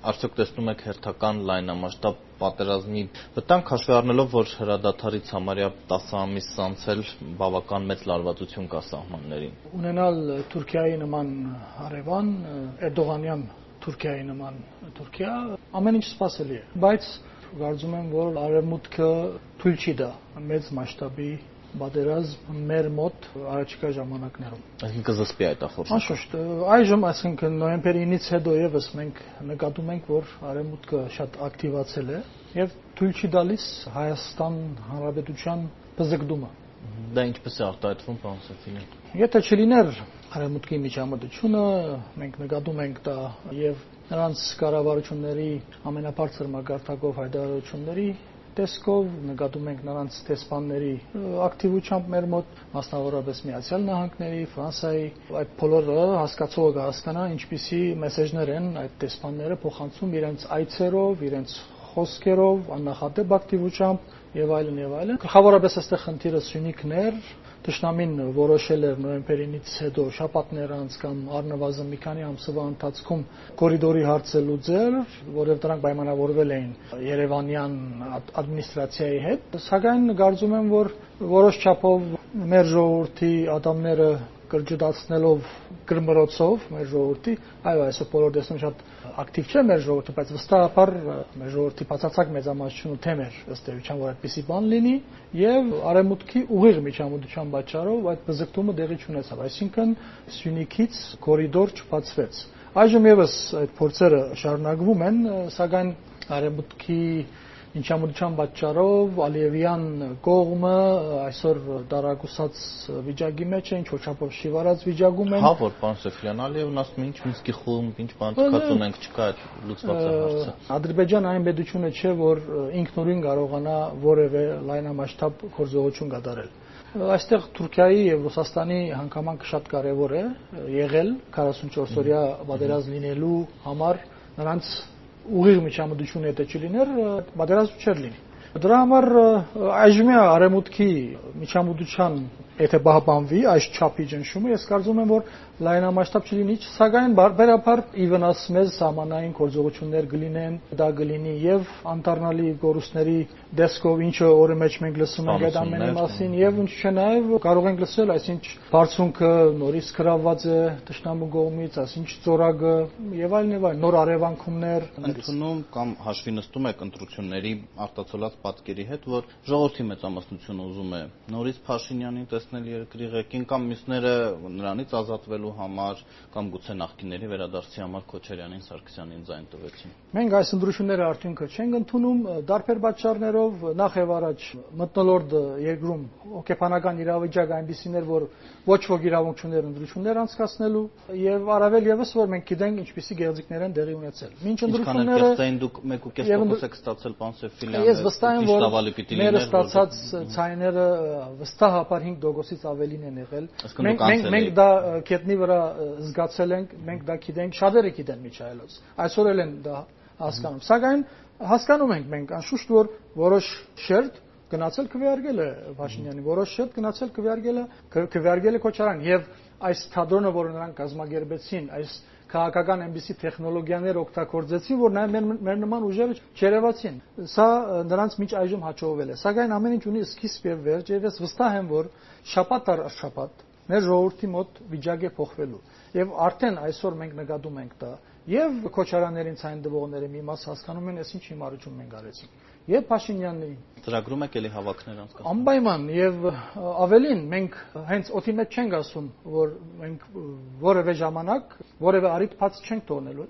Արդյոք տեսնում եք հերթական լայնամասշտաբ պատերազմի վտանգ հաշվի առնելով, որ հրադադարից համարյա 10 ամիս անցել բավական մեծ լարվածություն կա սահմաններին։ Ունենալ Թուրքիայի նման հարևան, Էրդողանյան Թուրքիայի նման Թուրքիա ամեն ինչ սպասելի է, բայց կարծում եմ, որ Արևմուտքը թույլ չի տա մեծ մասշտաբի պատերազմ մեր մոտ առաջիկա ժամանակներում։ Այսինքն կզսպի այդ ախորժակը։ Անշուշտ, այժմ, այսինքն նոյեմբերի 9-ից հետո եւս մենք նկատում ենք, որ Արևմուտքը շատ ակտիվացել է եւ թույլ չի տալիս Հայաստան Հանրապետության բզկդումը։ Դա ինչպես է արտահայտվում, պարոն Սեֆիլյան։ Եթե չլիներ Արևմուտքի միջամտությունը, մենք նկատում ենք դա եւ նրանց կառավարությունների ամենաբարձր մակարդակով հայտարարությունների տեսքով, նկատում ենք նրանց տեսփանների ակտիվությամբ մեր մոտ, մասնավորապես Միացյալ Նահանգների, Ֆրանսիայի, այդ բոլորը հասկացողը կհասկանա, ինչպիսի մեսեջներ են այդ տեսփանները փոխանցում իրենց այցերով, իրենց խոսքերով, աննախադեպ ակտիվությամբ եւ այլն եւ այլն։ Գլխավորապես այստեղ խնդիրը Սյունիքն էր, Տշնամին որոշել էր նոյեմբերի 9-ից հետո շաբաթներ անց կամ առնվազն մի քանի ամսվա ընթացքում կորիդորի հարցը լուծել, որովհետև դրանք պայմանավորվել էին Երևանյան ադմինիստրացիայի հետ, սակայն կարծում եմ, որ որոշ չափով մեր ժողովրդի ատամները կրճտացնելով գրմռոցով մեր ժողովրդի, այո, այսօր բոլոր տեսնում շատ ակտիվ չէ մեր ժողովուրդը, բայց վստահաբար մեր ժողովրդի բացարձակ մեծամասնությունը թեմ էր ըստ էության, որ այդպիսի բան լինի, եւ Արևմուտքի ուղիղ միջամտության պատճառով այդ բզկտումը տեղի չունեցավ, այսինքն Սյունիքից կորիդոր չբացվեց։ Այժմ եւս այդ փորձերը շարունակվում են, սակայն Արևմուտքի միջամտության պատճառով Ալիևյան կողմը այսօր դարակուսած վիճակի մեջ է, ինչ-որ չափով շիվարած վիճակում են։ Հա, որ պարոն Սեֆիլյան, ասում են, ինչ Մինսկի խումբ, ինչ բան չկացում ենք, չկա այդ լուծված հարցը։ Ադրբեջանը այն պետությունը չէ, որ ինքնուրույն կարողանա որևէ լայնամասշտաբ գործողություն կատարել։ Այստեղ Թուրքիայի եւ Ռուսաստանի հանգամանքը շատ կարեւոր է եղել 44 օրյա պատերազմ լինելու համար, նրանց ուղիղ միջամտություն եթե չլիներ, պատերազմ չէր լինի։ Դրա համար այժմյա Արևմուտքի միջամտության եթե բահբանվի այս չափի ճնշումը, ես կարծում եմ, որ լայնամասշտաբ չլինի, սակայն բարբերաբար ի վնաս մեզ սահմանային գործողություններ կլինեն, դա կլինի եւ անդառնալի գորուստների դեսքով, ինչը օրը մեջ մենք լսում ենք այդ ամենի մասին, եւ ինչ չէ նաեւ կարող ենք լսել, այսինչ բարձունքը նորից գրավված է տշնամու կողմից, այսինչ ծորագը եւ այլն, նոր արևանքումներ ընդունում կամ հաշվի նստում եք ընտրությունների արտացոլած պատկերի հետ, որ ժողովրդի մեծամասնությունը ուզում է նորից Փաշինյանին տեսնել երկրի ղեկին կամ մյուսները նրանից ազատվելու համար կամ գուցե նախկինների վերադարձի համար Քոչարյանին, Սարգսյանին ձայն տվեցին։ Մենք այս ընտրությունների արդյունքը չենք ընդունում դարբեր պատճառներով, նախ եւ առաջ մթնոլորտ երկրում հոգեբանական իրավիճակը այնպիսին էր, որ ոչ ոք իրավունք չուներ ընտրություններ անցկացնելու եւ առավել եւս որ մենք գիտենք ինչպիսի գեղձիկներ են տեղի ունեցել։ Մինչ ընտրությունները դուք 1.5% եք ստացել, պարոն Սեֆիլյան, ես վստահ եմ, որ մեր ստացած ցայները վստահաբար 5%-ից ավելին են եղել։ Մենք դա կետնի վրա զգացել ենք, մենք դա գիտենք, շատերը գիտեն միջայլոց։ Այսօր էլ են դա հասկանում։ Սակայն հասկանում ենք մենք անշուշտ որ որոշ շերտ գնացել քվեարկել է Փաշինյանի, որոշ շերտ գնացել քվեարկել է Քոչարյան եւ այս թատրոնը, որը նրանք կազմակերպեցին, այս քաղաքական այնպիսի տեխնոլոգիաներ օգտագործեցին, որ նաև մեր նման ուժերը չերևացին։ Սա նրանց միջ այժմ հաջողվել է։ Սակայն ամեն ինչ ունի սկիզբ եւ վերջ, եւ ես վստահ եմ, որ շաբաթ առ շաբաթ մեր ժողովրդի մոտ վիճակը փոխվելու։ Եվ արդեն այսօր մենք նկատում ենք դա։ Եվ Քոչարյաններին ցայն դվողները մի մաս հասկանում են, այս ինչ հիմարություն մենք արեցինք։ Եվ Փաշինյանին ծրագրում եք էլի հավաքներ անցկացնել։ Անպայման եւ ավելին մենք հենց օդի մեջ չենք ասում, որ մենք որևէ ժամանակ որևէ առիթ բաց չենք թողնելու։